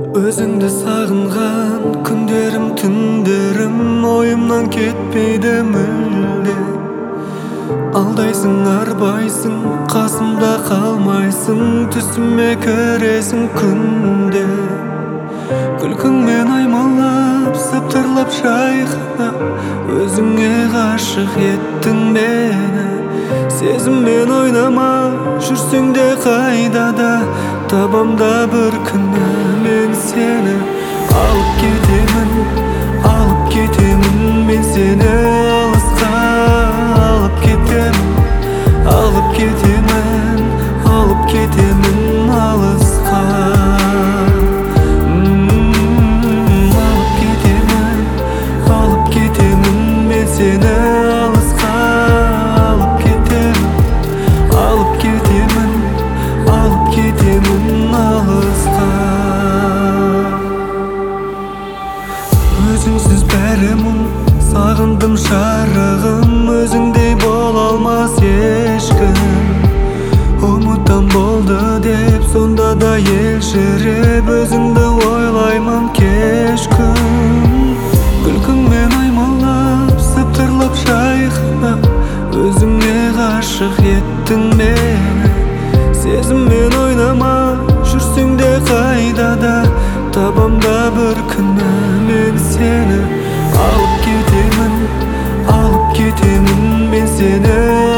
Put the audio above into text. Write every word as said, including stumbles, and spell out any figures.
Өзіңді сағынған күндерім, түндерім ойымнан кетпейді мүлде. Алдайсың, арбайсың, қасымда қалмайсың, түсіме кіресің күнде. Күлкіңмен аймалап, сыбдырлап шайқанап, өзіңе ғашық еттің мені. Сезіммен ойнама, жүрсең де қайдада, табамда бір күні мен сені. Алып кетемін, алып кетемін мен сені алысқа. Алып кетемін, алып кетемін, алып кетемін алысқа. Алып кетемін, алып кетемін мен сені алысқа. Алып кетемін, алып кетемін, алып кетемін алысқа. Өзіңсіз бәрі мұң, сағындым шарығым, өзіңдей бола алмас ешкім. Ұмытам болды деп сонда да елжіреп, өзіңді ойлаймын кеш күн. Күлкіңмен аймалап, сыбдырлап шайқанап, өзіңе ғашық еттің мені. Сезіммен ойнама, жүрсең де қайдада, табамда бір күні мен сені. Алып кетемін, алып кетемін мен сені